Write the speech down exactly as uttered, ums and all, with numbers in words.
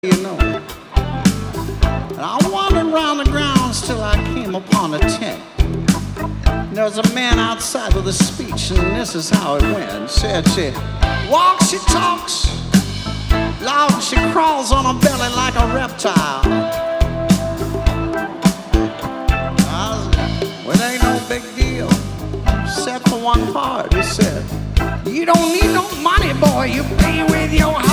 You know. And I wandered around the grounds till I came upon a tent. And there was a man outside with a speech, and this is how it went. Said she walks, she talks, loud, she crawls on her belly like a reptile. Well, it ain't no big deal, except for one part. He said, you don't need no money, boy, you pay with your heart.